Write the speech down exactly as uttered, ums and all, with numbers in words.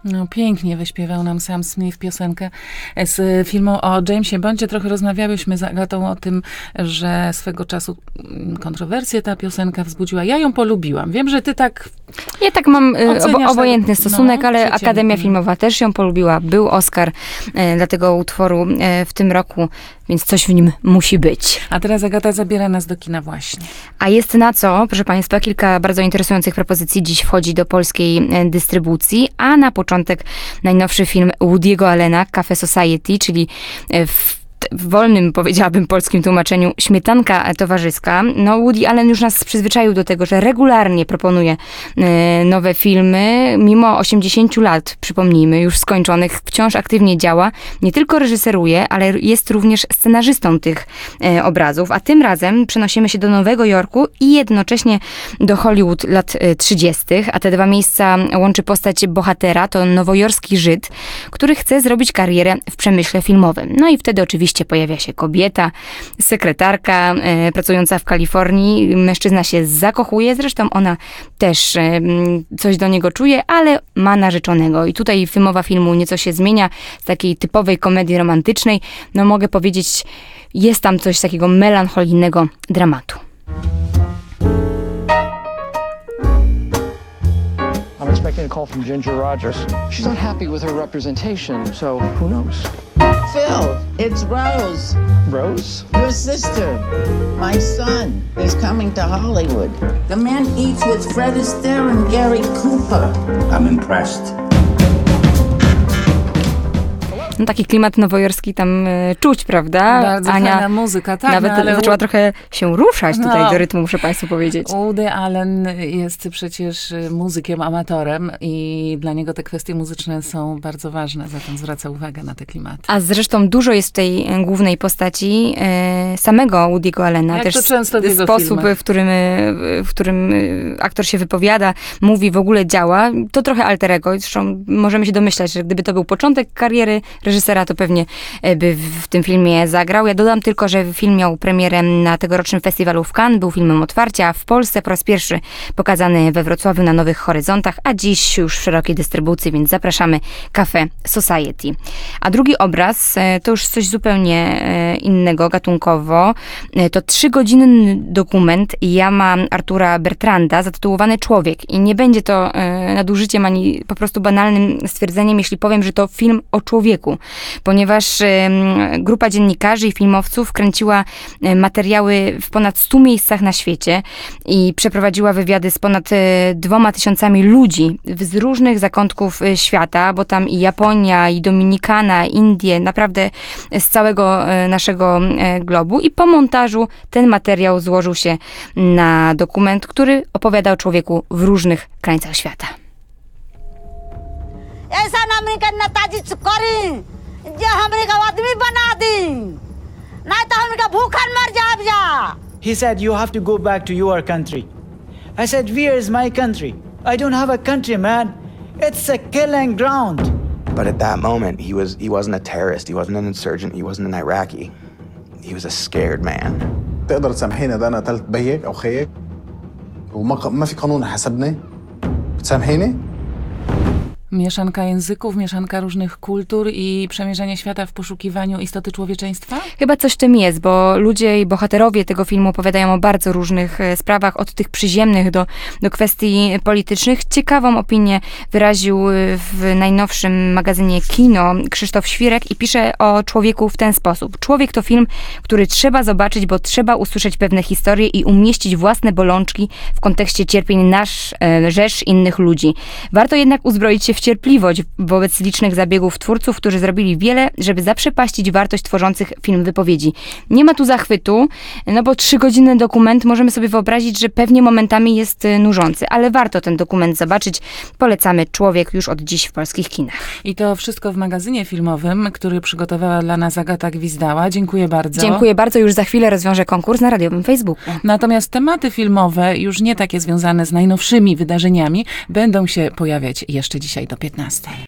No pięknie wyśpiewał nam Sam Smith piosenkę z filmu o Jamesie Bondzie. Trochę rozmawiałyśmy z Agatą o tym, że swego czasu kontrowersję ta piosenka wzbudziła. Ja ją polubiłam. Wiem, że ty tak Ja tak mam obo- obojętny tak, stosunek, no, ale przeciętny. Akademia Filmowa też ją polubiła. Był Oscar e, dla tego utworu e, w tym roku, więc coś w nim musi być. A teraz Agata zabiera nas do kina właśnie. A jest na co, proszę Państwa, kilka bardzo interesujących propozycji dziś wchodzi do polskiej e, dystrybucji, a na początek najnowszy film Woody'ego Allena, Cafe Society, czyli e, w w wolnym, powiedziałabym, polskim tłumaczeniu śmietanka towarzyska. No, Woody Allen już nas przyzwyczaił do tego, że regularnie proponuje e, nowe filmy. Mimo osiemdziesięciu lat, przypomnijmy, już skończonych, wciąż aktywnie działa. Nie tylko reżyseruje, ale jest również scenarzystą tych e, obrazów. A tym razem przenosimy się do Nowego Jorku i jednocześnie do Hollywood lat e, trzydziestych. A te dwa miejsca łączy postać bohatera. To nowojorski Żyd, który chce zrobić karierę w przemyśle filmowym. No i wtedy oczywiście pojawia się kobieta, sekretarka e, pracująca w Kalifornii. Mężczyzna się zakochuje, zresztą ona też e, coś do niego czuje, ale ma narzeczonego. I tutaj wymowa filmu nieco się zmienia z takiej typowej komedii romantycznej. No mogę powiedzieć, jest tam coś takiego melancholijnego dramatu. I'm expecting a call from Ginger Rogers. She's not happy with her representation, so who knows? Phil, it's Rose. Rose? Your sister. My son is coming to Hollywood. The man eats with Fred Astaire and Gary Cooper. I'm impressed. No, taki klimat nowojorski tam e, czuć, prawda? Bardzo Ania fajna muzyka, tak. nawet no, ale zaczęła trochę się ruszać tutaj No. do rytmu, muszę Państwu powiedzieć. Woody Allen jest przecież muzykiem, amatorem i dla niego te kwestie muzyczne są bardzo ważne, zatem zwraca uwagę na te klimaty. A zresztą dużo jest w tej e, głównej postaci e, samego Woody'ego Allena. Jak Też to często w jego sposób, filmach. w którym, e, w którym e, aktor się wypowiada, mówi, w ogóle działa. To trochę alter ego. Zresztą możemy się domyślać, że gdyby to był początek kariery reżysera, to pewnie e, by w, w tym filmie zagrał. Ja dodam tylko, że film miał premierę na tegorocznym festiwalu w Cannes. Był filmem otwarcia. W Polsce po raz pierwszy pokazany we Wrocławiu na Nowych Horyzontach, a dziś już w szerokiej dystrybucji, więc zapraszamy. Cafe Society. A drugi obraz e, to już coś zupełnie e, innego gatunkowo. E, to trzygodzinny dokument Jama Artura Bertranda zatytułowany Człowiek. I nie będzie to e, nadużyciem ani po prostu banalnym stwierdzeniem, jeśli powiem, że to film o człowieku. Ponieważ e, grupa dziennikarzy i filmowców kręciła e, materiały w ponad stu miejscach na świecie i przeprowadziła wywiady z ponad e, dwoma tysiącami ludzi z różnych zakątków e, świata, bo tam i Japonia, i Dominikana, Indie, naprawdę z całego e, naszego e, globu. I po montażu ten materiał złożył się na dokument, który opowiada o człowieku w różnych krańcach świata. ऐसा नाम करना ताजिद करी जे हमरे का आदमी बना दी नहीं तो हमरे का भूखन मर जाब जा. He said, you have to go back to your country. I said, where is my country? I don't have a country, man. It's a killing ground. But at that moment, he was he wasn't a terrorist, he wasn't an insurgent, he wasn't an Iraqi. He was a scared man. تقدر تسامحيني اذا انا قتلت بيك او خيك وما ما في قانون حسبني؟ بتسامحيني؟ Mieszanka języków, mieszanka różnych kultur i przemierzanie świata w poszukiwaniu istoty człowieczeństwa? Chyba coś w tym jest, bo ludzie i bohaterowie tego filmu opowiadają o bardzo różnych e, sprawach, od tych przyziemnych do, do kwestii politycznych. Ciekawą opinię wyraził e, w najnowszym magazynie Kino Krzysztof Świrek i pisze o człowieku w ten sposób. Człowiek to film, który trzeba zobaczyć, bo trzeba usłyszeć pewne historie i umieścić własne bolączki w kontekście cierpień nasz, e, rzesz innych ludzi. Warto jednak uzbroić się w cierpliwość wobec licznych zabiegów twórców, którzy zrobili wiele, żeby zaprzepaścić wartość tworzących film wypowiedzi. Nie ma tu zachwytu, no bo trzygodzinny dokument, możemy sobie wyobrazić, że pewnie momentami jest nużący, ale warto ten dokument zobaczyć. Polecamy Człowiek już od dziś w polskich kinach. I to wszystko w magazynie filmowym, który przygotowała dla nas Agata Gwizdała. Dziękuję bardzo. Dziękuję bardzo. Już za chwilę rozwiążę konkurs na radiowym Facebooku. Natomiast tematy filmowe, już nie takie związane z najnowszymi wydarzeniami, będą się pojawiać jeszcze dzisiaj do piętnastej.